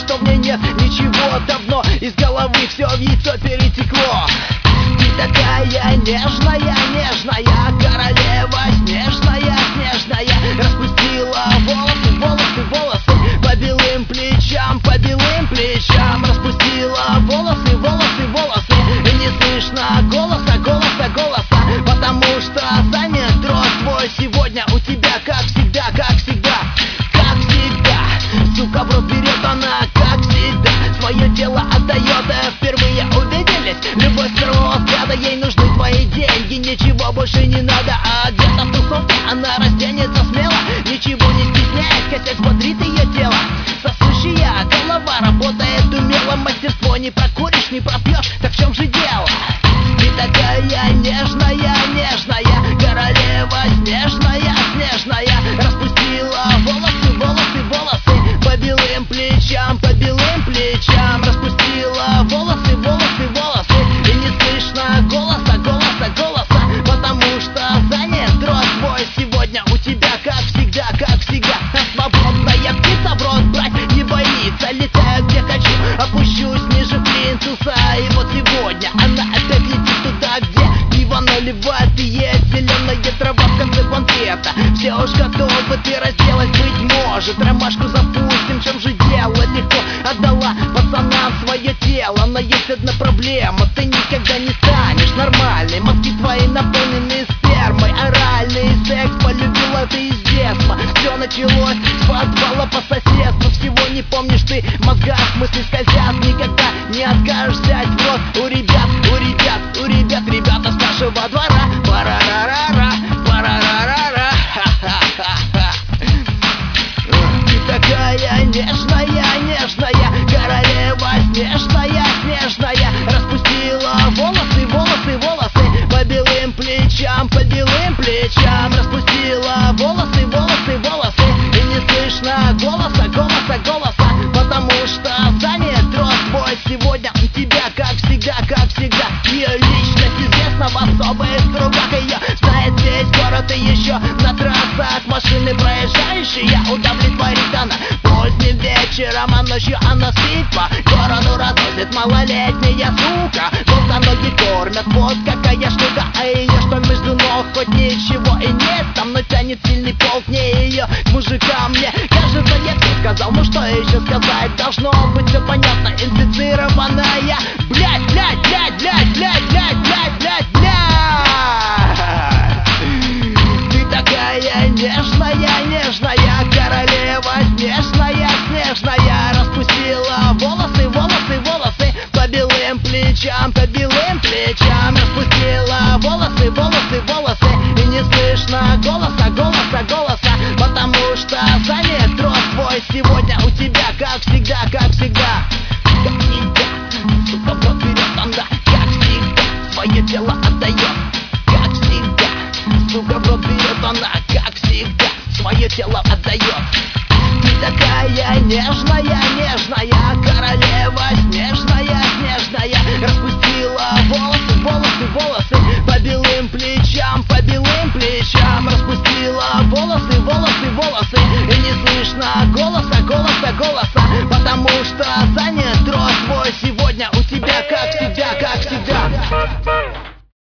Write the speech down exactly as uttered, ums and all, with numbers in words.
что в ней нет ничего. Давно из головы все в яйцо перетекло. Ты такая нежная, нежная, королева снежная, снежная. Распустила волосы, волосы, волосы по белым плечам, по белым плечам. Распустила волосы, волосы, волосы. И не слышно голоса, голоса, голоса, потому что занят рот твой сегодня у тебя, как всегда, как всегда, как всегда. Сука, в рот берет она, как всегда, свое тело отдает. Впервые увиделись, любовь с первого взгляда. Ей нужны твои деньги, ничего больше не надо. А где-то в тусовке она разденется смело, ничего не стесняясь, косясь бодрит ее тело. Сосущая голова работает умело, мастерство не прокуришь, не пропьешь, так в чем же дело? Ты такая нежная, нежная, королева снежная, снежная. Распустила волосы, волосы, волосы по белым плечам, по белым плечам. Распустила волосы, волосы, волосы. И не слышно голоса, голоса, голоса, потому что занят рот твой сегодня у тебя, как всегда, как всегда. Свободная птица в рот брать не боится. Летаю где хочу, опущусь ниже плинтуса. И вот сегодня она опять летит туда, где пиво наливает и есть зеленая трава в конце банкета. Все уж готовы, ты разделать быть может. Ромашку запустим, в чем же дело? Легко отдала пацанам свое тело. Но есть одна проблема, ты никогда не станешь нормальной. Мозги твои наполнены спермой, оральный секс полюбила ты из детства. Все началось с подвала по соседству. Всего не помнишь ты, в мозгах мысли скользят. Никогда не откажешь взять в рот у ребят, у ребят, у ребят, ребята с нашего двора. Парарарара, парарарара, ха-ха-ха-ха. Ты такая нежная, нежная, королева снежная, снежная. Распустила волосы, волосы, волосы по белым плечам, по белым плечам. Распустила волосы, волосы, волосы. И не слышно голоса, голоса, голоса, потому что занят рот твой сегодня у тебя, как всегда, как всегда. Ее личность известна в особых кругах. Ее знает весь город и еще на трассах машины проезжающие удовлетворит она. Поздним вечером, а ночью она спит по городу, разносит малолетняя сука. Толстоногие кормят, вот какая штука. А ее что между ног, хоть ничего и нет там, но тянет сильный пол к ней ее, к мужикам. Мне кажется, я все сказал, ну что еще сказать? Должно быть все понятно, инфицированная. Блять, блять, блять, блять, блять, блять, блять, блять, блять. Ты такая нежная, нежная, королева снежная, снежная. Распустила волосы, волосы, волосы по белым плечам, по белым плечам. Распустила волосы, волосы, волосы. И не слышно голоса, голоса, голоса, потому что занят рот твой сегодня у тебя, как всегда, как всегда, как всегда. Сука, в рот берет она, как всегда, свое тело отдает, как всегда. Сука, в рот берет она, как всегда, свое тело отдает. Ты такая нежная, нежная, королева снежная, снежная. Распустила волосы, волосы, волосы по белым плечам, по белым плечам. Распустила волосы, волосы, волосы. И не слышно голоса, голоса, голоса, потому что занят рот твой сегодня у тебя, как всегда, как всегда.